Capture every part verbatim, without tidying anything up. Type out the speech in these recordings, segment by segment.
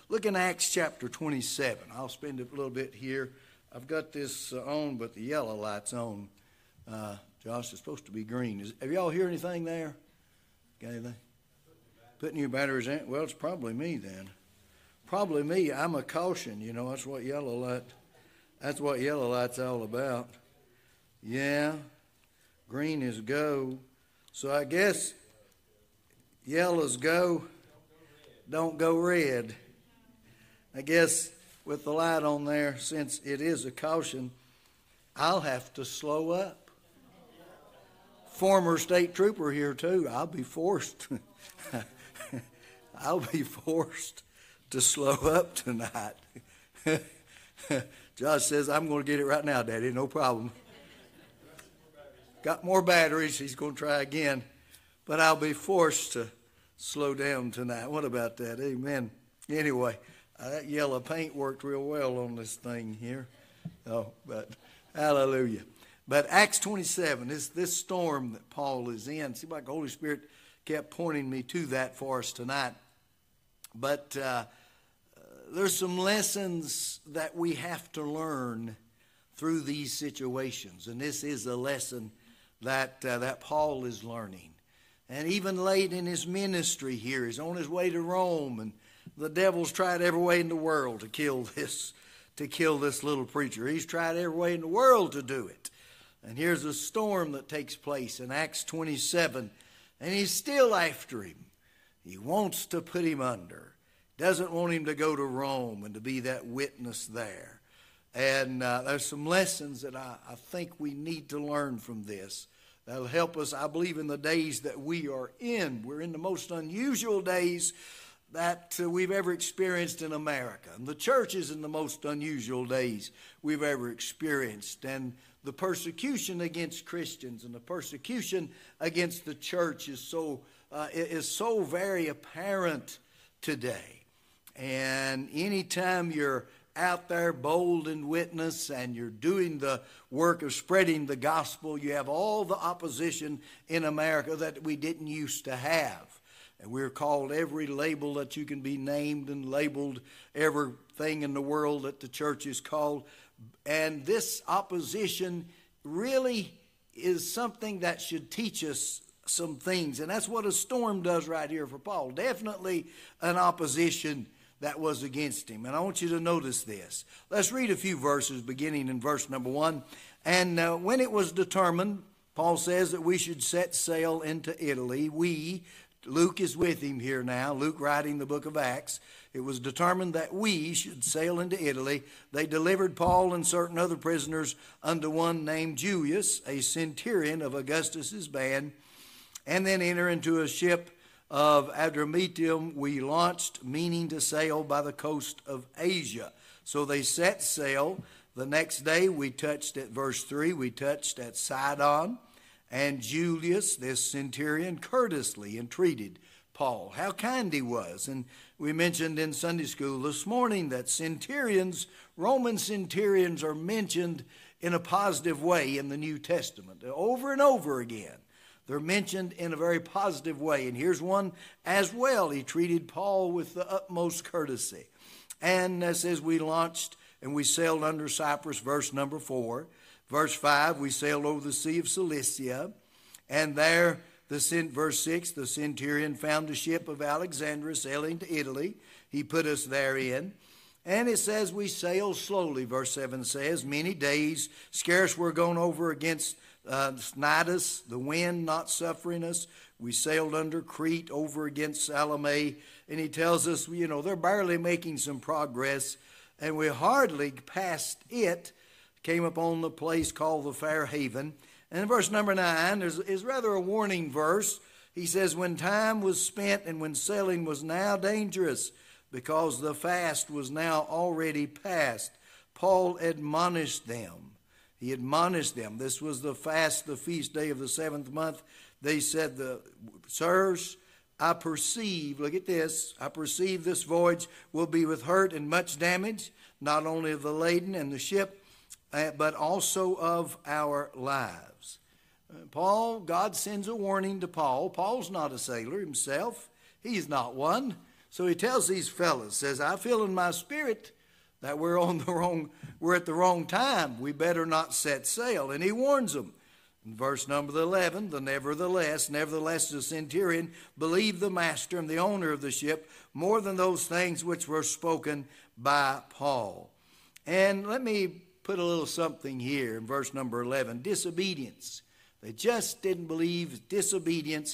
Look in Acts chapter twenty-seven. I'll spend a little bit here. I've got this uh, on, but the yellow light's on. Uh, Josh, it's supposed to be green. Is, have y'all hear anything there? Got anything? Putting your batteries in? Well, it's probably me then. Probably me. I'm a caution. You know, that's what yellow light, that's what yellow light's all about. Yeah. Green is go. So I guess yellow's go. Don't go red. I guess with the light on there, since it is a caution, I'll have to slow up. Former state trooper here too. I'll be forced. I'll be forced to slow up tonight. Josh says, I'm going to get it right now, Daddy. No problem. Got more batteries. He's going to try again. But I'll be forced to slow down tonight. What about that? Amen. Anyway, uh, that yellow paint worked real well on this thing here. Oh, but hallelujah. But Acts twenty-seven, this, this storm that Paul is in, seems like the Holy Spirit kept pointing me to that for us tonight. But uh, there's some lessons that we have to learn through these situations. And this is a lesson that uh, that Paul is learning. And even late in his ministry here, he's on his way to Rome, and the devil's tried every way in the world to kill this, to kill this little preacher. He's tried every way in the world to do it. And here's a storm that takes place in Acts twenty-seven, and he's still after him. He wants to put him under. Doesn't want him to go to Rome and to be that witness there. And uh, there's some lessons that I, I think we need to learn from this. That'll help us, I believe, in the days that we are in. We're in the most unusual days that uh, we've ever experienced in America. And the church is in the most unusual days we've ever experienced. And the persecution against Christians and the persecution against the church is so uh, is so very apparent today. And anytime you're out there bold in witness and you're doing the work of spreading the gospel, you have all the opposition in America that we didn't used to have. And we're called every label that you can be named and labeled, everything in the world that the church is called. And this opposition really is something that should teach us some things. And that's what a storm does right here for Paul. Definitely an opposition that was against him. And I want you to notice this. Let's read a few verses beginning in verse number one. And uh, when it was determined, Paul says that we should set sail into Italy. We, Luke is with him here now, Luke writing the book of Acts. It was determined that we should sail into Italy. They delivered Paul and certain other prisoners unto one named Julius, a centurion of Augustus's band, and then enter into a ship of Adramyttium we launched, meaning to sail by the coast of Asia. So they set sail. The next day we touched at verse three, we touched at Sidon, and Julius, this centurion, courteously entreated Paul. How kind he was. And we mentioned in Sunday school this morning that centurions, Roman centurions, are mentioned in a positive way in the New Testament, over and over again. They're mentioned in a very positive way. And here's one as well. He treated Paul with the utmost courtesy. And it says we launched and we sailed under Cyprus, verse number four. Verse five, we sailed over the Sea of Cilicia. And there, the verse six, the centurion found a ship of Alexandria sailing to Italy. He put us therein. And it says we sailed slowly, verse seven says, many days, scarce we're gone over against Uh, Cnidus, the wind not suffering us. We sailed under Crete over against Salome. And he tells us, you know, they're barely making some progress. And we hardly passed it, came upon the place called the Fair Haven. And in verse number nine is, is rather a warning verse. He says, when time was spent and when sailing was now dangerous, because the fast was now already past, Paul admonished them. He admonished them. This was the fast, the feast day of the seventh month. They said, the sirs, I perceive, look at this, I perceive this voyage will be with hurt and much damage, not only of the laden and the ship, but also of our lives. Paul, God sends a warning to Paul. Paul's not a sailor himself. He's not one. So he tells these fellas, says, I feel in my spirit that we're on the wrong, we're at the wrong time. We better not set sail. And he warns them. In verse number eleven, the nevertheless, nevertheless the centurion believed the master and the owner of the ship more than those things which were spoken by Paul. And let me put a little something here in verse number eleven. Disobedience. They just didn't believe. Disobedience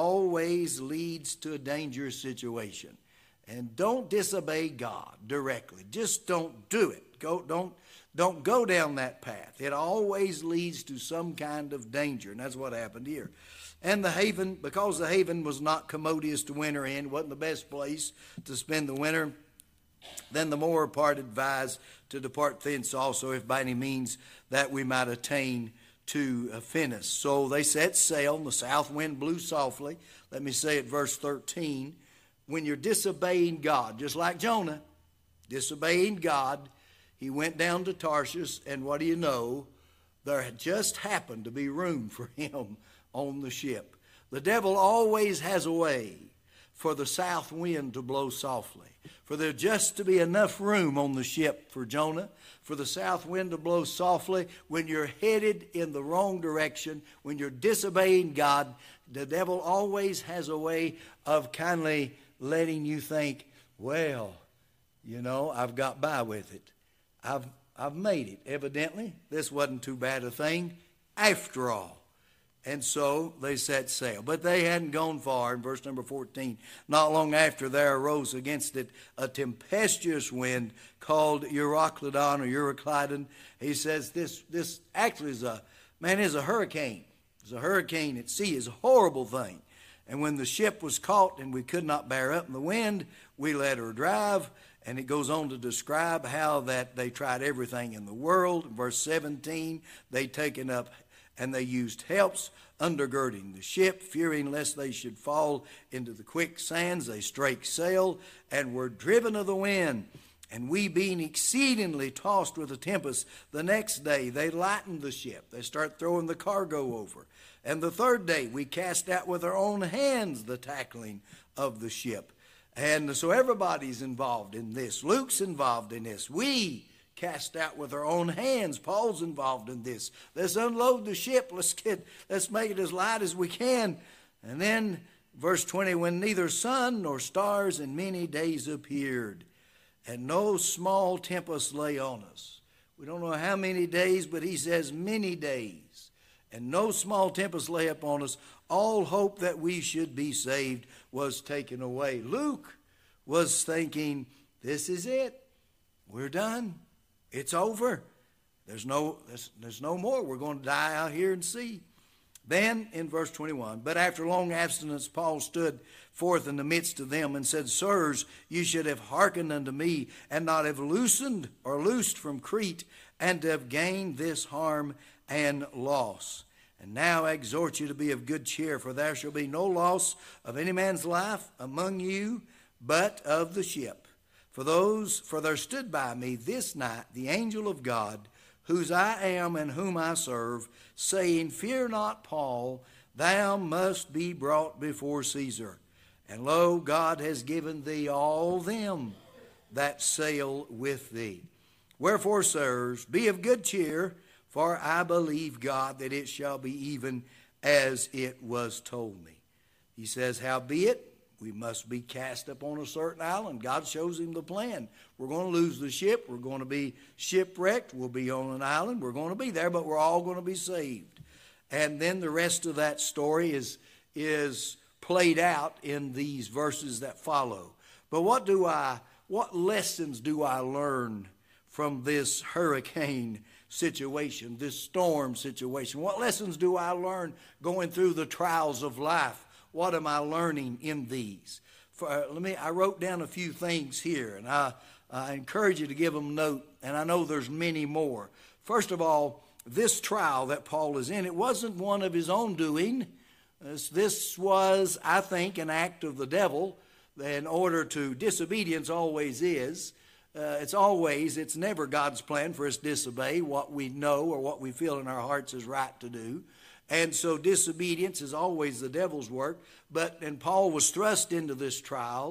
always leads to a dangerous situation. And don't disobey God directly. Just don't do it. Go, don't, don't go down that path. It always leads to some kind of danger, and that's what happened here. And the haven, because the haven was not commodious to winter in, wasn't the best place to spend the winter, then the more part advised to depart thence also, if by any means that we might attain to Phoenix. So they set sail, and the south wind blew softly. Let me say it, verse thirteen. When you're disobeying God, just like Jonah, disobeying God, he went down to Tarshish, and what do you know? There had just happened to be room for him on the ship. The devil always has a way for the south wind to blow softly, for there just to be enough room on the ship for Jonah, for the south wind to blow softly. When you're headed in the wrong direction, when you're disobeying God, the devil always has a way of kindly letting you think, well, you know, I've got by with it. I've I've made it. Evidently, this wasn't too bad a thing after all. And so they set sail. But they hadn't gone far. In verse number fourteen, not long after there arose against it a tempestuous wind called Euroclydon or Euroclydon. He says this this actually is a, man, is a hurricane. It's a hurricane at sea. It's a horrible thing. And when the ship was caught and we could not bear up in the wind, we let her drive. And it goes on to describe how that they tried everything in the world. In verse seventeen, they taken up and they used helps, undergirding the ship, fearing lest they should fall into the quicksands. They strake sail and were driven of the wind. And we being exceedingly tossed with a tempest, the next day they lightened the ship. They start throwing the cargo over. And the third day we cast out with our own hands the tackling of the ship. And so everybody's involved in this. Luke's involved in this. We cast out with our own hands. Paul's involved in this. Let's unload the ship. Let's get, let's make it as light as we can. And then verse twenty, when neither sun nor stars in many days appeared, and no small tempest lay on us. We don't know how many days, but he says many days. And no small tempest lay upon us. All hope that we should be saved was taken away. Luke was thinking, this is it. We're done. It's over. There's no, there's, there's no more. We're going to die out here and see. Then in verse twenty-one, but after long abstinence, Paul stood forth in the midst of them and said, Sirs, you should have hearkened unto me, and not have loosened or loosed from Crete, and to have gained this harm and loss. And now I exhort you to be of good cheer, for there shall be no loss of any man's life among you, but of the ship. For those, for there stood by me this night the angel of God, whose I am and whom I serve, saying, Fear not, Paul, thou must be brought before Caesar. And lo, God has given thee all them that sail with thee. Wherefore, sirs, be of good cheer, for I believe God that it shall be even as it was told me. He says, howbeit, we must be cast upon a certain island. God shows him the plan. We're going to lose the ship. We're going to be shipwrecked. We'll be on an island. We're going to be there, but we're all going to be saved. And then the rest of that story is, is played out in these verses that follow. But what do I, what lessons do I learn from this hurricane situation, this storm situation? What lessons do I learn going through the trials of life? What am I learning in these? For, uh, let me. I wrote down a few things here, and I, I encourage you to give them note, and I know there's many more. First of all, this trial that Paul is in, it wasn't one of his own doing. This, this was, I think, an act of the devil. In order to, disobedience always is. Uh, it's always, it's never God's plan for us to disobey what we know or what we feel in our hearts is right to do. And so disobedience is always the devil's work. But, and Paul was thrust into this trial,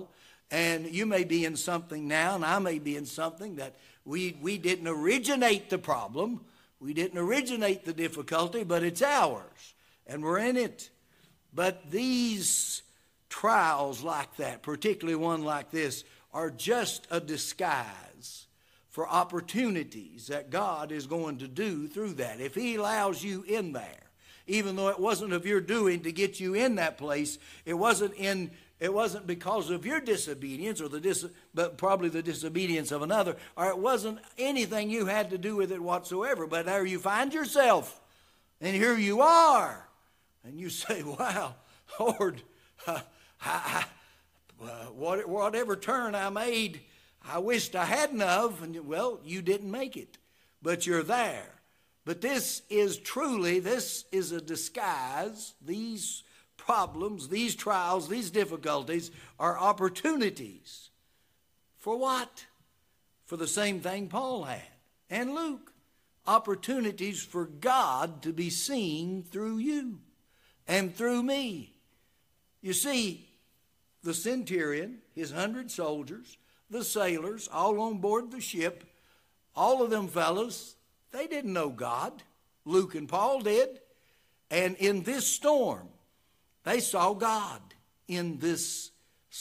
And you may be in something now, and I may be in something that we, we didn't originate the problem. We didn't originate the difficulty, but it's ours, and we're in it. But these trials like that, particularly one like this, are just a disguise for opportunities that God is going to do through that. If He allows you in there, even though it wasn't of your doing to get you in that place, it wasn't in It wasn't because of your disobedience, or the dis, but probably the disobedience of another, or it wasn't anything you had to do with it whatsoever. But there you find yourself, and here you are, and you say, "Wow, Lord, uh, I, I, uh, what, whatever turn I made, I wished I hadn't of." And well, you didn't make it, but you're there. But this is truly, this is a disguise. These problems, these trials, these difficulties are opportunities. For what? For the same thing Paul had and Luke. Opportunities for God to be seen through you and through me. You see, the centurion, his hundred soldiers, the sailors, all on board the ship, all of them fellows, they didn't know God. Luke and Paul did. And in this storm, they saw God in this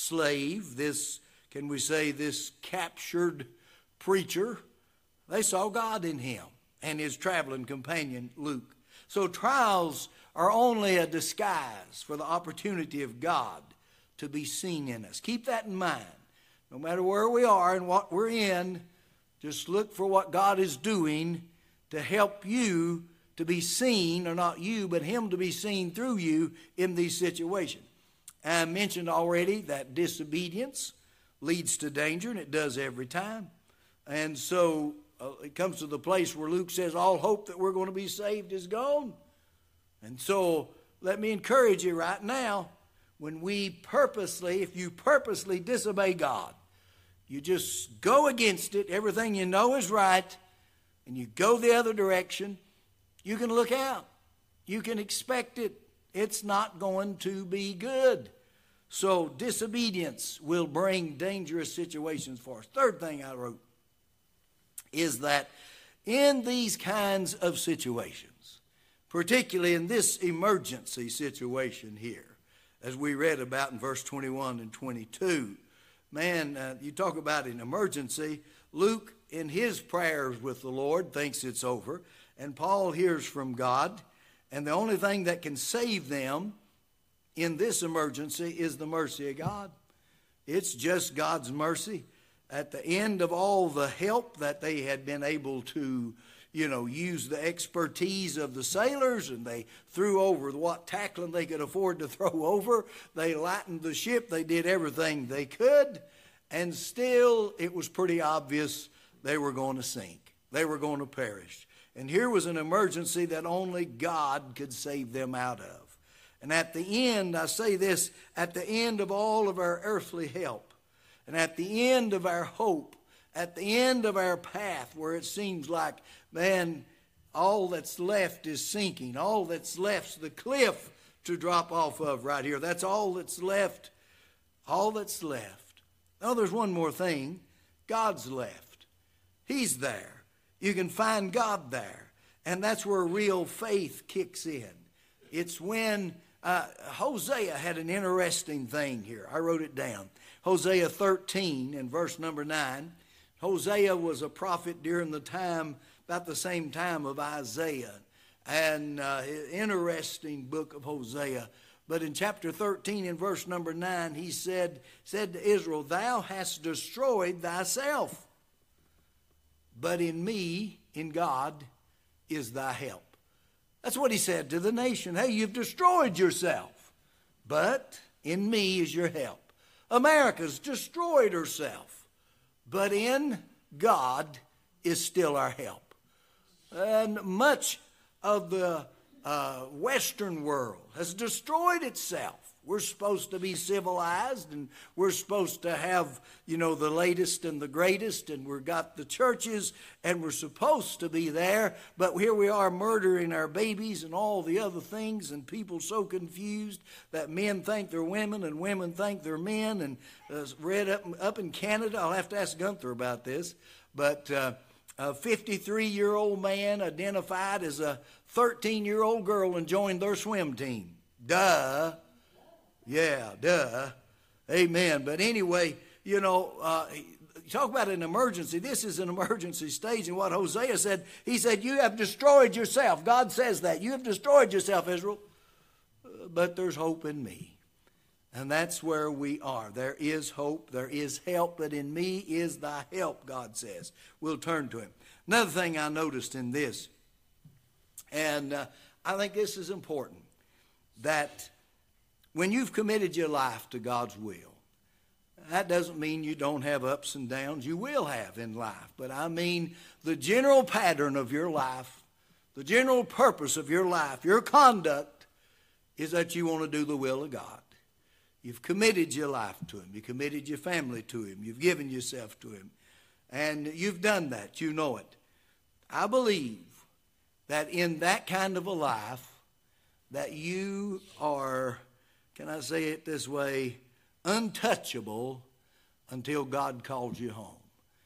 slave, this, can we say, this captured preacher. They saw God in him and his traveling companion, Luke. So trials are only a disguise for the opportunity of God to be seen in us. Keep that in mind. No matter where we are and what we're in, just look for what God is doing to help you to be seen, or not you, but Him to be seen through you in these situations. I mentioned already that disobedience leads to danger, and it does every time. And so uh, it comes to the place where Luke says all hope that we're going to be saved is gone. And so let me encourage you right now, when we purposely, if you purposely disobey God, you just go against it, everything you know is right, and you go the other direction, you can look out. You can expect it. It's not going to be good. So disobedience will bring dangerous situations for us. Third thing I wrote is that in these kinds of situations, particularly in this emergency situation here, as we read about in verse twenty-one and twenty-two, man, uh, you talk about an emergency. Luke, in his prayers with the Lord, thinks it's over. And Paul hears from God, and the only thing that can save them in this emergency is the mercy of God. It's just God's mercy. At the end of all the help that they had been able to, you know, use the expertise of the sailors, and they threw over what tackling they could afford to throw over. They lightened the ship. They did everything they could, and still it was pretty obvious they were going to sink. They were going to perish. And here was an emergency that only God could save them out of. And at the end, I say this, at the end of all of our earthly help, and at the end of our hope, at the end of our path where it seems like, man, all that's left is sinking. All that's left's the cliff to drop off of right here. That's all that's left. All that's left. Now, there's one more thing. God's left. He's there. You can find God there. And that's where real faith kicks in. It's when uh, Hosea had an interesting thing here. I wrote it down. Hosea thirteen and verse number nine. Hosea was a prophet during the time, about the same time of Isaiah. And uh, interesting book of Hosea. But in chapter thirteen and verse number nine, he said, said to Israel, "Thou hast destroyed thyself. But in me, in God, is thy help." That's what he said to the nation. Hey, you've destroyed yourself, but in me is your help. America's destroyed herself, but in God is still our help. And much of the uh, Western world has destroyed itself. We're supposed to be civilized, and we're supposed to have, you know, the latest and the greatest, and we've got the churches, and we're supposed to be there, but here we are murdering our babies and all the other things, and people so confused that men think they're women and women think they're men. And uh, read up, up in Canada, I'll have to ask Gunther about this, but uh, a fifty-three-year-old man identified as a thirteen-year-old girl and joined their swim team. Duh. Yeah, duh. Amen. But anyway, you know, uh, talk about an emergency. This is an emergency stage. And what Hosea said, he said, you have destroyed yourself. God says that. You have destroyed yourself, Israel. Uh, but there's hope in me. And that's where we are. There is hope. There is help. But in me is thy help, God says. We'll turn to him. Another thing I noticed in this, and uh, I think this is important, that when you've committed your life to God's will, that doesn't mean you don't have ups and downs. You will have in life. But I mean the general pattern of your life, the general purpose of your life, your conduct is that you want to do the will of God. You've committed your life to him. You committed your family to him. You've given yourself to him. And you've done that. You know it. I believe that in that kind of a life that you are, can I say it this way, untouchable until God calls you home.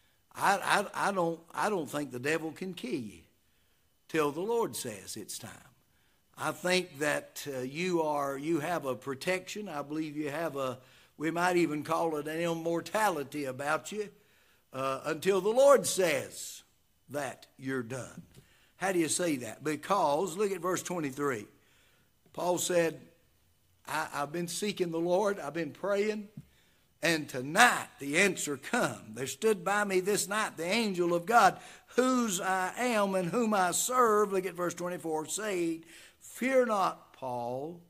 I, I, I, don't, I don't think the devil can kill you till the Lord says it's time. I think that uh, you are, you have a protection. I believe you have a, we might even call it an immortality about you uh, until the Lord says that you're done. How do you say that? Because, look at verse twenty-three. Paul said, I, I've been seeking the Lord. I've been praying. And tonight the answer come. There stood by me this night the angel of God, whose I am and whom I serve. Look at verse twenty-four. Saying, fear not, Paul,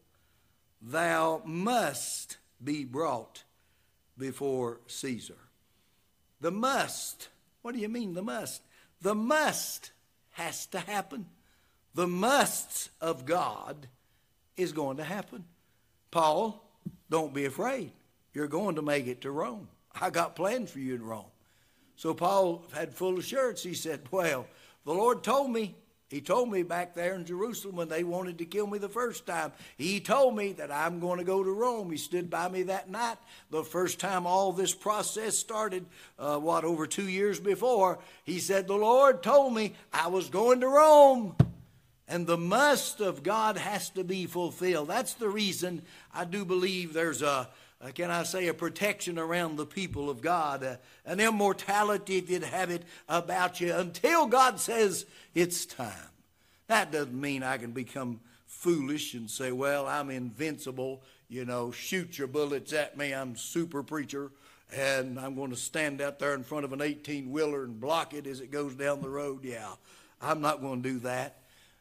thou must be brought before Caesar. The must. What do you mean the must? The must has to happen. The musts of God is going to happen. Paul, don't be afraid. You're going to make it to Rome. I got plans for you in Rome. So Paul had full assurance. He said, well, the Lord told me. He told me back there in Jerusalem when they wanted to kill me the first time. He told me that I'm going to go to Rome. He stood by me that night. The first time all this process started, uh, what, over two years before, he said, the Lord told me I was going to Rome. And the must of God has to be fulfilled. That's the reason I do believe there's a, a can I say, a protection around the people of God, a, an immortality, if you'd have it, about you until God says it's time. That doesn't mean I can become foolish and say, well, I'm invincible, you know, shoot your bullets at me, I'm super preacher, and I'm going to stand out there in front of an eighteen-wheeler and block it as it goes down the road. Yeah, I'm not going to do that.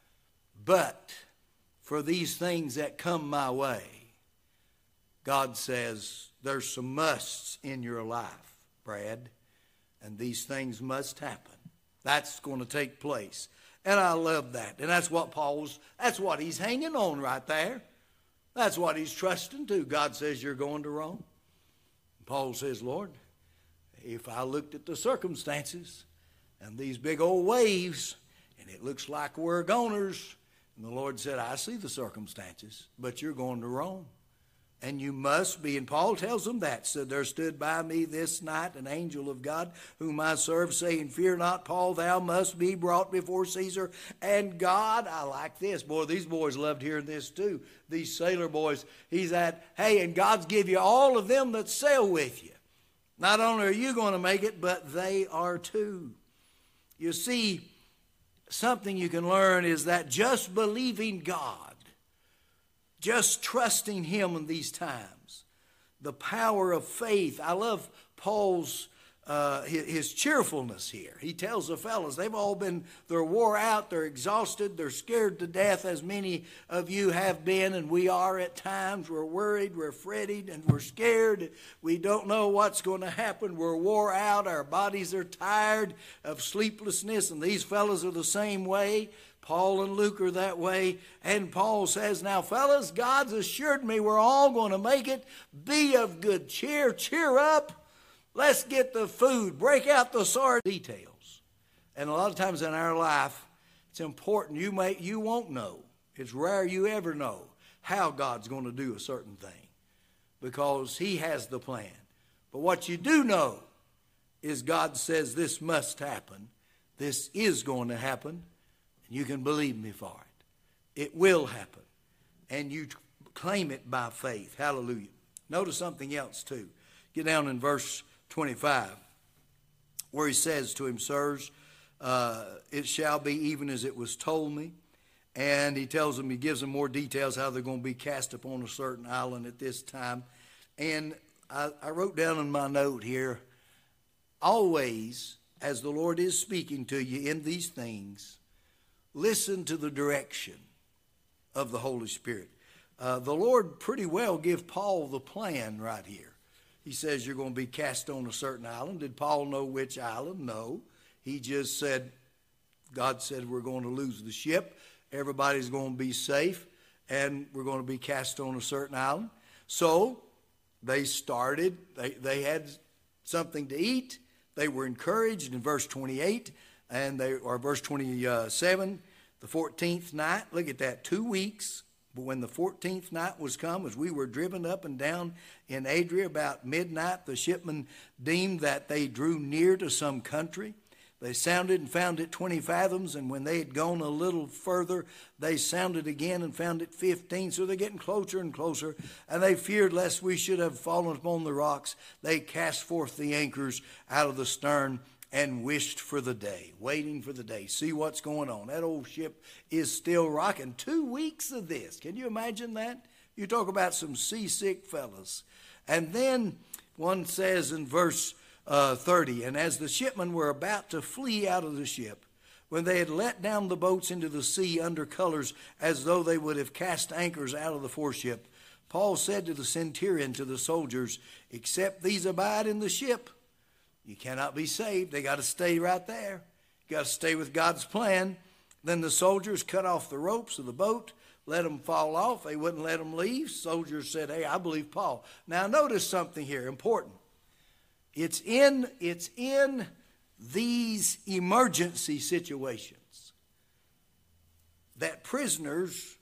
But for these things that come my way, God says there's some musts in your life, Brad, and these things must happen. That's going to take place. And I love that. And that's what Paul's, that's what he's hanging on right there. That's what he's trusting to. God says you're going to Rome. Paul says, Lord, if I looked at the circumstances and these big old waves, and it looks like we're goners, and the Lord said, I see the circumstances, but you're going to Rome. And you must be. And Paul tells them that. So there stood by me this night an angel of God, whom I serve, saying, fear not, Paul, thou must be brought before Caesar. And God, I like this. Boy, these boys loved hearing this too. These sailor boys. He's at, hey, and God's give you all of them that sail with you. Not only are you going to make it, but they are too. You see, something you can learn is that just believing God, just trusting him in these times, the power of faith. I love Paul's uh, his, his cheerfulness here. He tells the fellas, they've all been, they're wore out, they're exhausted, they're scared to death, as many of you have been, and we are at times. We're worried, we're fretted, and we're scared. We don't know what's going to happen. We're wore out, our bodies are tired of sleeplessness, and these fellas are the same way. Paul and Luke are that way. And Paul says, now fellas, God's assured me we're all going to make it. Be of good cheer. Cheer up. Let's get the food. Break out the sword. Details. And a lot of times in our life, it's important. You may, you won't know. It's rare you ever know how God's going to do a certain thing, because he has the plan. But what you do know is God says this must happen. This is going to happen. You can believe me for it. It will happen. And you claim it by faith. Hallelujah. Notice something else too. Get down in verse twenty-five, where he says to him, sirs, uh, it shall be even as it was told me. And he tells them, he gives them more details how they're going to be cast upon a certain island at this time. And I, I wrote down in my note here, always, as the Lord is speaking to you in these things, listen to the direction of the Holy Spirit. Uh, the Lord pretty well gave Paul the plan right here. He says you're going to be cast on a certain island. Did Paul know which island? No. He just said, God said we're going to lose the ship. Everybody's going to be safe, and we're going to be cast on a certain island. So they started. They, they had something to eat. They were encouraged in verse twenty-eight. And they, or verse twenty-seven, the fourteenth night, look at that, two weeks. But when the fourteenth night was come, as we were driven up and down in Adria about midnight, the shipmen deemed that they drew near to some country. They sounded and found it twenty fathoms, and when they had gone a little further, they sounded again and found it fifteen. So they're getting closer and closer, and they feared lest we should have fallen upon the rocks. They cast forth the anchors out of the stern and wished for the day, waiting for the day. See what's going on. That old ship is still rocking. Two weeks of this. Can you imagine that? You talk about some seasick fellas. And then one says in verse uh, thirty, and as the shipmen were about to flee out of the ship, when they had let down the boats into the sea under colors as though they would have cast anchors out of the foreship, Paul said to the centurion, to the soldiers, except these abide in the ship, you cannot be saved. They got to stay right there. You got to stay with God's plan. Then the soldiers cut off the ropes of the boat, let them fall off. They wouldn't let them leave. Soldiers said, hey, I believe Paul. Now notice something here, important. It's in, it's in these emergency situations that prisoners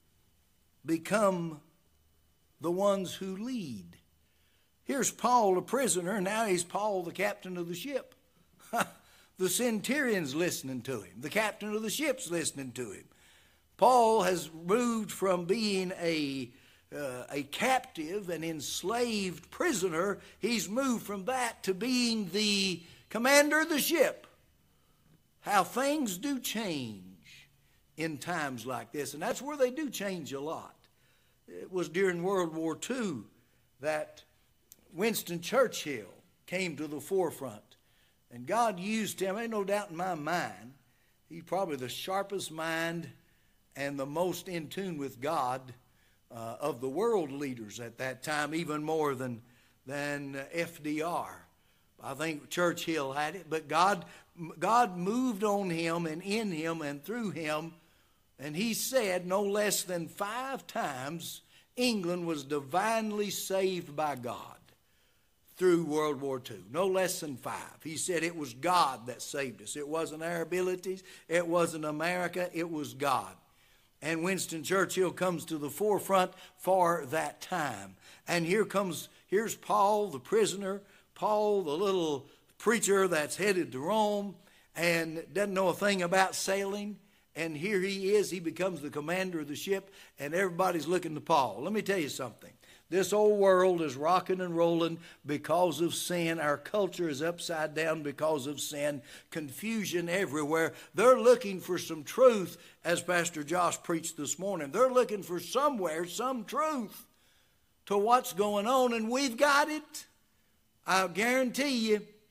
become the ones who lead. Here's Paul, a prisoner, and now he's Paul, the captain of the ship. The centurion's listening to him. The captain of the ship's listening to him. Paul has moved from being a, uh, a captive, an enslaved prisoner. He's moved from that to being the commander of the ship. How things do change in times like this. And that's where they do change a lot. It was during World War Two that Winston Churchill came to the forefront. And God used him, ain't no doubt in my mind, he's probably the sharpest mind and the most in tune with God uh, of the world leaders at that time, even more than, than F D R. I think Churchill had it, but God, God moved on him and in him and through him, and he said no less than five times England was divinely saved by God through World War Two. No less than five. He said it was God that saved us. It wasn't our abilities. It wasn't America. It was God. And Winston Churchill comes to the forefront for that time. And here comes, here's Paul, the prisoner, Paul, the little preacher that's headed to Rome and doesn't know a thing about sailing. And here he is. He becomes the commander of the ship, and everybody's looking to Paul. Let me tell you something. This old world is rocking and rolling because of sin. Our culture is upside down because of sin. Confusion everywhere. They're looking for some truth, as Pastor Josh preached this morning. They're looking for somewhere, some truth to what's going on, and we've got it. I'll guarantee you,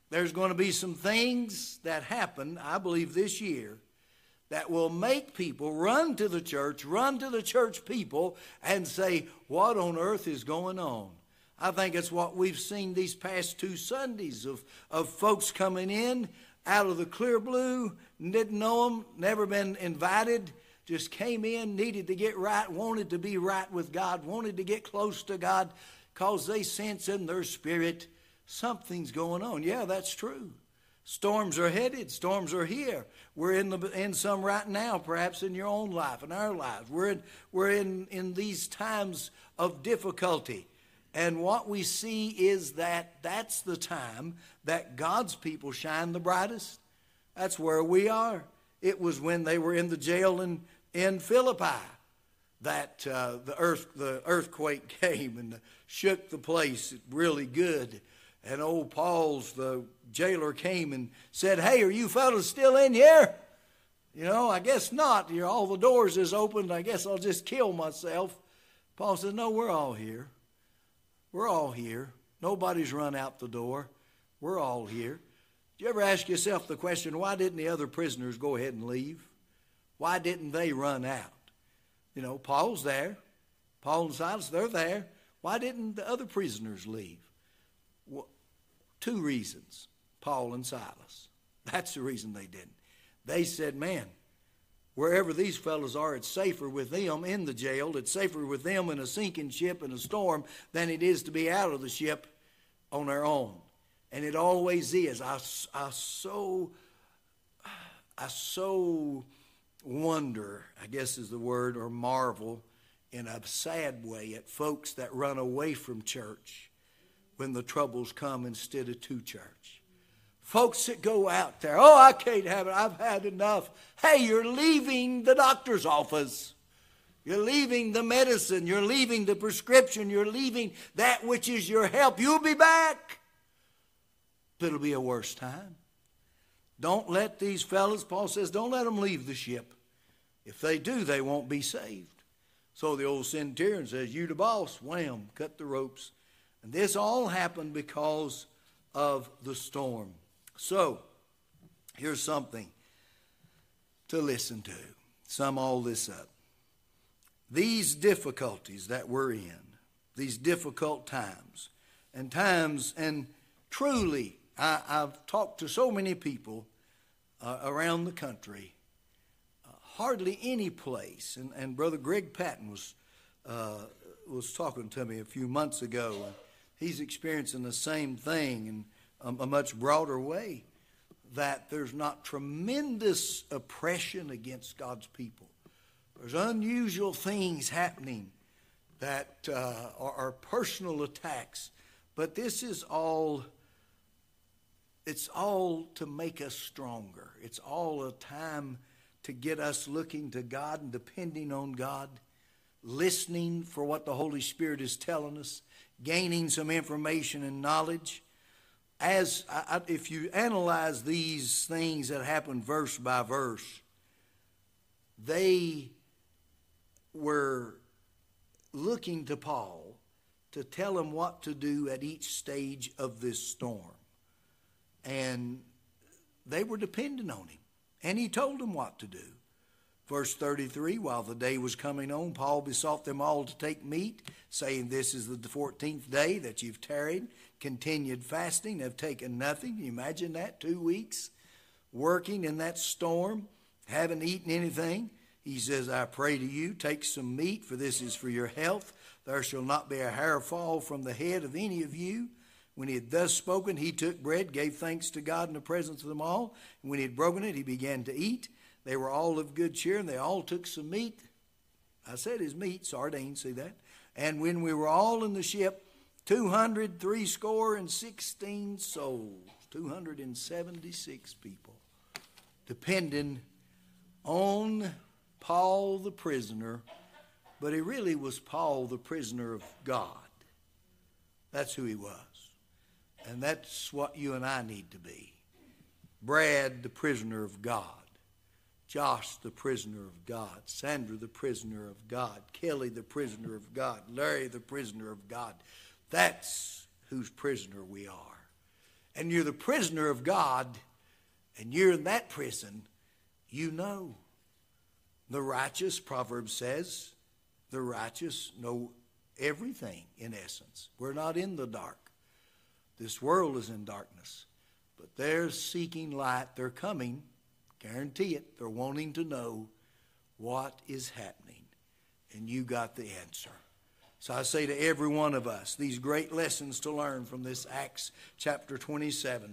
there's going to be some things that happen, I believe, this year that will make people run to the church, run to the church people, and say, what on earth is going on? I think it's what we've seen these past two Sundays of, of folks coming in out of the clear blue, didn't know them, never been invited, just came in, needed to get right, wanted to be right with God, wanted to get close to God because they sense in their spirit something's going on. Yeah, that's true. Storms are headed. Storms are here. We're in the in some right now, perhaps in your own life, in our lives. We're in we're in, in these times of difficulty. And what we see is that that's the time that God's people shine the brightest. That's where we are. It was when they were in the jail in, in Philippi that uh, the earth the earthquake came and shook the place really good. And old Paul's, the jailer, came and said, hey, are you fellas still in here? You know, I guess not. You're, all the doors is opened. I guess I'll just kill myself. Paul said, no, we're all here. We're all here. Nobody's run out the door. We're all here. Do you ever ask yourself the question, why didn't the other prisoners go ahead and leave? Why didn't they run out? You know, Paul's there. Paul and Silas, they're there. Why didn't the other prisoners leave? Well, two reasons, Paul and Silas. That's the reason they didn't. They said, man, wherever these fellows are, it's safer with them in the jail. It's safer with them in a sinking ship in a storm than it is to be out of the ship on their own. And it always is. I, I so, I so wonder, I guess is the word, or marvel in a sad way at folks that run away from church when the troubles come instead of to church. Folks that go out there, oh, I can't have it, I've had enough. Hey, you're leaving the doctor's office. You're leaving the medicine. You're leaving the prescription. You're leaving that which is your help. You'll be back. But it'll be a worse time. Don't let these fellas, Paul says, don't let them leave the ship. If they do, they won't be saved. So the old centurion says, you the boss, wham, cut the ropes. And this all happened because of the storm. So, here's something to listen to. Sum all this up. These difficulties that we're in, these difficult times, and times, and truly, I, I've talked to so many people uh, around the country, uh, hardly any place, and, and Brother Greg Patton was, uh, was talking to me a few months ago, and he's experiencing the same thing in a, a much broader way, that there's not tremendous oppression against God's people. There's unusual things happening that uh, are, are personal attacks. But this is all, it's all to make us stronger. It's all a time to get us looking to God and depending on God, listening for what the Holy Spirit is telling us, gaining some information and knowledge. As I, if you analyze these things that happen verse by verse, they were looking to Paul to tell him what to do at each stage of this storm. And they were dependent on him. And he told them what to do. Verse thirty-three, while the day was coming on, Paul besought them all to take meat, saying, this is the fourteenth day that you've tarried, continued fasting, have taken nothing. Can you imagine that? Two weeks working in that storm, haven't eaten anything. He says, I pray to you, take some meat, for this is for your health. There shall not be a hair fall from the head of any of you. When he had thus spoken, he took bread, gave thanks to God in the presence of them all. And when he had broken it, he began to eat. They were all of good cheer, and they all took some meat. I said his meat, sardines, see that? And when we were all in the ship, two hundred three score and sixteen souls, two hundred seventy-six people, depending on Paul the prisoner, but he really was Paul the prisoner of God. That's who he was. And that's what you and I need to be. Brad, the prisoner of God. Josh, the prisoner of God. Sandra, the prisoner of God. Kelly, the prisoner of God. Larry, the prisoner of God. That's whose prisoner we are. and you're the prisoner of God, and you're in that prison, you know. The righteous, Proverbs says, the righteous know everything in essence. We're not in the dark. This world is in darkness. But they're seeking light. They're coming. Guarantee it. They're wanting to know what is happening. And you got the answer. So I say to every one of us, these great lessons to learn from this Acts chapter twenty-seven.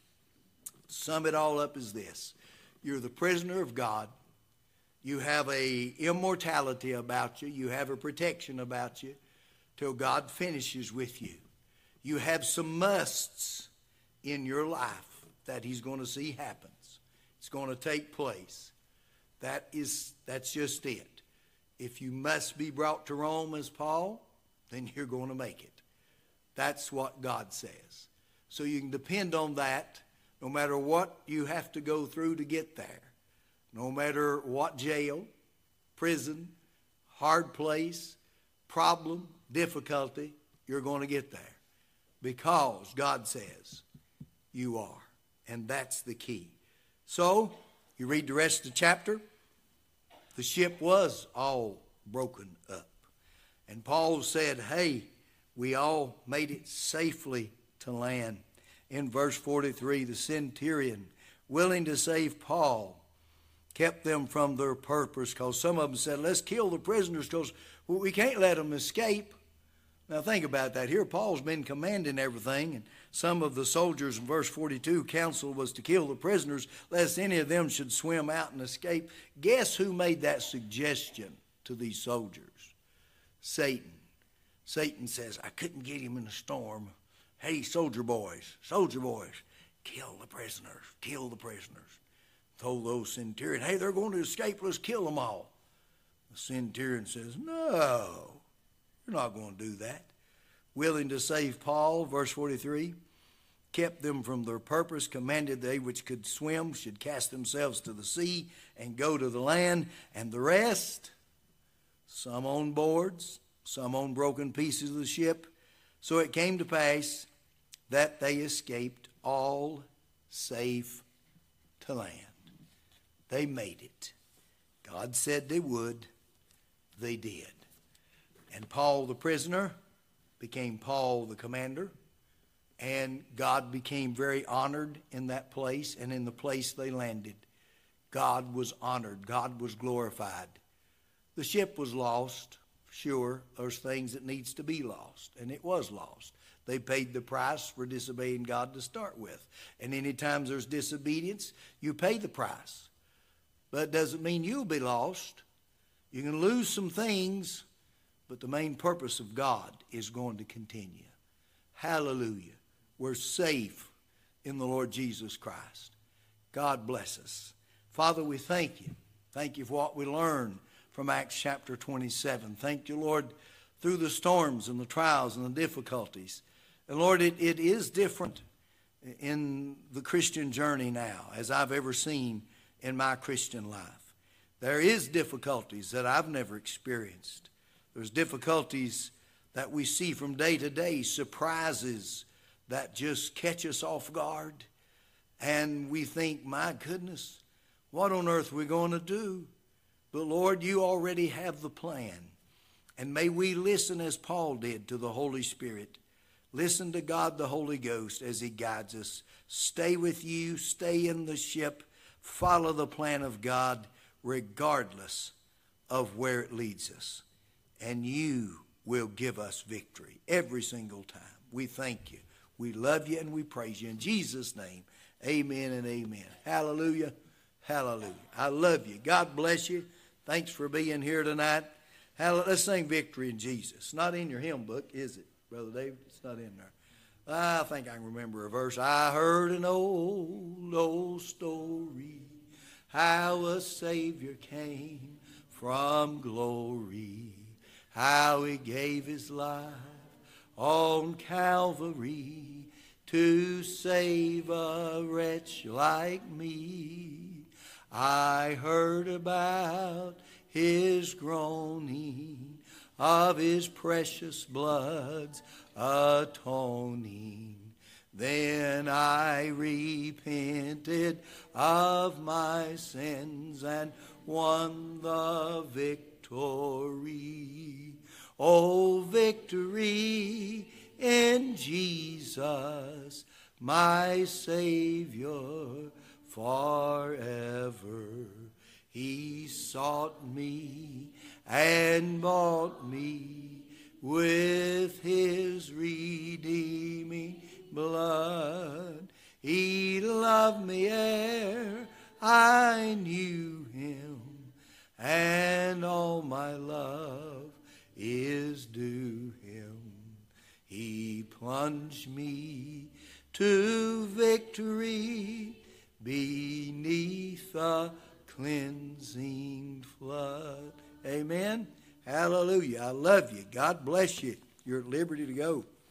Sum it all up as this. You're the prisoner of God. You have a immortality about you. You have a protection about you till God finishes with you. You have some musts in your life that he's going to see happens. It's going to take place. That is, that's just it. If you must be brought to Rome as Paul, then you're going to make it. That's what God says. So you can depend on that no matter what you have to go through to get there. No matter what jail, prison, hard place, problem, difficulty, you're going to get there. Because God says you are. And that's the key. So, you read the rest of the chapter. The ship was all broken up. And Paul said, hey, we all made it safely to land. In verse forty-three, the centurion, willing to save Paul, kept them from their purpose, because some of them said, let's kill the prisoners because we can't let them escape. Now think about that. Here Paul's been commanding everything, and some of the soldiers in verse forty-two, counsel was to kill the prisoners, lest any of them should swim out and escape. Guess who made that suggestion to these soldiers? Satan. Satan says, I couldn't get him in a storm. Hey, soldier boys, soldier boys, kill the prisoners, kill the prisoners. Told those centurions, hey, they're going to escape, let's kill them all. The centurion says, no, you're not going to do that. Willing to save Paul, verse forty-three, kept them from their purpose, commanded they which could swim should cast themselves to the sea and go to the land, and the rest, some on boards, some on broken pieces of the ship. So it came to pass that they escaped all safe to land. They made it. God said they would. They did. And Paul the prisoner became Paul the commander. And God became very honored in that place. And in the place they landed, God was honored. God was glorified. The ship was lost. Sure, there's things that needs to be lost. And it was lost. They paid the price for disobeying God to start with. And any times there's disobedience, you pay the price. But it doesn't mean you'll be lost. You can lose some things, but the main purpose of God is going to continue. Hallelujah. We're safe in the Lord Jesus Christ. God bless us. Father, we thank you. Thank you for what we learned from Acts chapter twenty-seven. Thank you, Lord, through the storms and the trials and the difficulties. And Lord, it, it is different in the Christian journey now as I've ever seen in my Christian life. There is difficulties that I've never experienced. There's difficulties that we see from day to day, surprises that just catch us off guard. And we think, my goodness, what on earth are we going to do? But Lord, you already have the plan. And may we listen as Paul did to the Holy Spirit. Listen to God the Holy Ghost as he guides us. Stay with you, stay in the ship. Follow the plan of God regardless of where it leads us. And you will give us victory every single time. We thank you. We love you and we praise you. In Jesus' name, amen and amen. Hallelujah. Hallelujah. I love you. God bless you. Thanks for being here tonight. Hallelujah. Let's sing Victory in Jesus. It's not in your hymn book, is it, Brother David? It's not in there. I think I can remember a verse. I heard an old, old story, how a Savior came from glory, how he gave his life on Calvary to save a wretch like me. I heard about his groaning, of his precious blood's atoning. Then I repented of my sins and won the victory. Oh, victory in Jesus, my Savior forever. He sought me and bought me with his redeeming blood. He loved me ere I knew him, and all my love is due him. He plunged me to victory beneath the cleansing flood. Amen. Hallelujah. I love you. God bless you. You're at liberty to go.